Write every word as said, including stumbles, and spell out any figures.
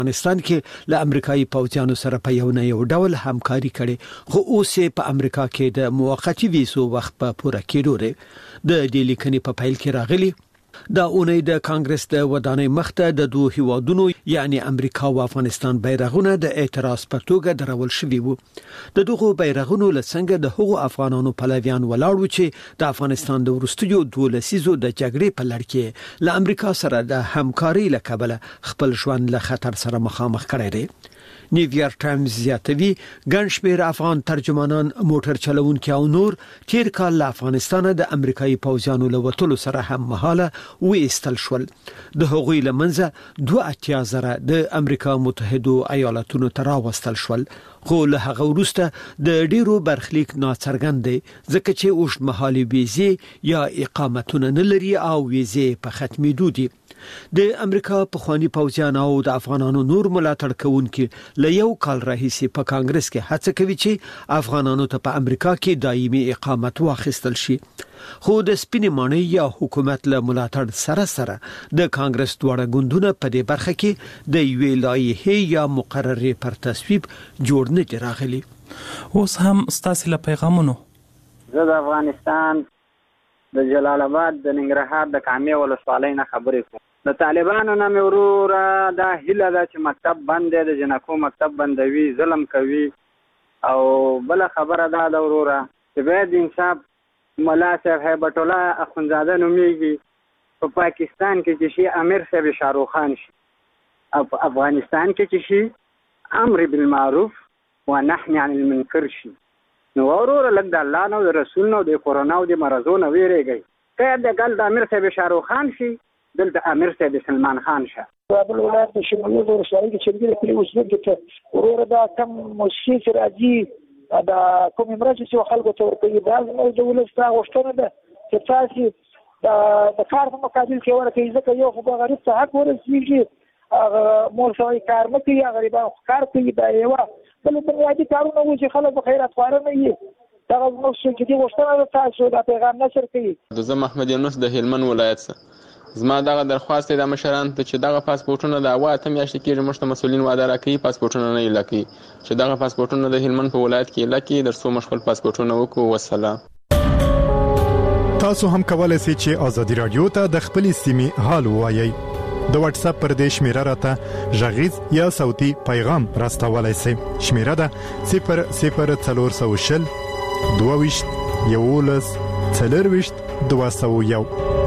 افغانستان کې له امریکایي پوځیانو سره په یو نه یو ډول همکاري کړي، خو اوس په امریکا کې د موقتی ویزو وخت په پوره کېدو دی. د دې لیکنې په پیل کې راغلي دا اونۍ د کانګرس د ودانۍ مخته د دوه هیوادونو یعنی امریکا او افغانستان بیرغونه د اعتراض په توګه درول شوي وو. د دغو بیرغونو لڅنګه د هغو افغانانو پلویان ولاړ و چې د افغانستان د ورستیو دوه لسیزو د جګړې په لړ کې له امریکا سره د همکاري لکبله خپل ژوند له خطر سره مخامخ کړی دی. نیویارک ټایمز زیاتوي ګڼ شمېر افغان ترجمانان، موټر چلوونکي او نور تیر کال له افغانستان د امریکایي پوځیانو له وتلو سره هم مهاله وایستل شول. د هغوی له منځه دوه اتیا زره د امریکا متحده ایالاتونو ته راوستل شول، خو له هغه وروسته د ډیرو برخلیک ناڅرګند دی ځکه چې اوږدمهالې ویزې یا اقامتونه نه لري او ویزې په ختمېدو دي. د امریکا پخوانی پوځیان او د افغانانو نور ملاتړ کوونکي له یو کال راهیسې په کانګرس کې هڅه کوي چې افغانانو ته په امریکا کې دایمي اقامت واخیستل شي، خو د سپینې ماڼۍ یا حکومت له ملاتړ سره سره د کانګرس دواړه ګوندونه په دې برخه کې د یوې لایحې یا مقررې پر تصویب جوړ نه دي راغلي. اوس هم ستاسو له پیغامونو زه د افغانستان د جلال آباد د ننګرهار د کامې ولسوالۍ نه خبرې کوم. د طالبانو نه مې وروره دا هیله ده چې مکتب بند دی، د جنکو مکتب بندوي، ظلم کوي. او بله خبره دا ده وروره چې باید انصاف ملا صاحب هیبت الله اخوندزاده نومیږي په پاکستان کې چې شي امیر صاحب شاروخ خان شي، او په افغانستان کې چې شي امر بالمعروف و نهی عن المنکر شي. نو وروره لږ د الله نه، د رسول نه، د کورونا او د مرضو نه ویریږئ. که د ګل د امیر صاحب شاروخ خان شي، دلته امیر صاحب سلمان خان شه. کابل ولایت د شمالي ولسوالۍ کې چې د کلی اوسېدونکي ته وروره دا کم موسیقي چې راځي دا کومې مرستې چې خلکو ته ورکوي دا زموږ د ولس دا غوښتنه ده چې تاسې د کار په مقابل کې ورکوي، ځکه یو خو به غریب ته حق ورسېږي، هغه مور سړی کار نه کوي، غریبان خو کار کوي. دا یوه بلې بنیادي کارونه وو چې خلک به خیرات خواره نه وي. دغه زموږ جدي غوښتنه ده، تاسو دا پیغام نشر کوي. زه محمد یونس د هلمند ولایت څخه زما دغه درخواست دی د مشرانو ته چې دغه پاسپورټونه د اوه اته میاشتې کېږي موږ ته مسؤلین وعده راکوي پاسپورټونه نه ایله کوي، چې دغه پاسپورټونه د هلمند په ولایت کې ایله کړي تر څو موږ خپل پاسپورټونه وکړو. والسلام. تاسو هم کولای شئ چې ازادي رادیو ته د خپلې سیمې حال ووایئ. د واتس اپ پر دې شمیره راته غږیز یا صوتي پیغام راستولای شئ. شمیره ده صفر صفر څلور سوه شل دوه ویشت یوولس څلور ویشت دوه سوه یو.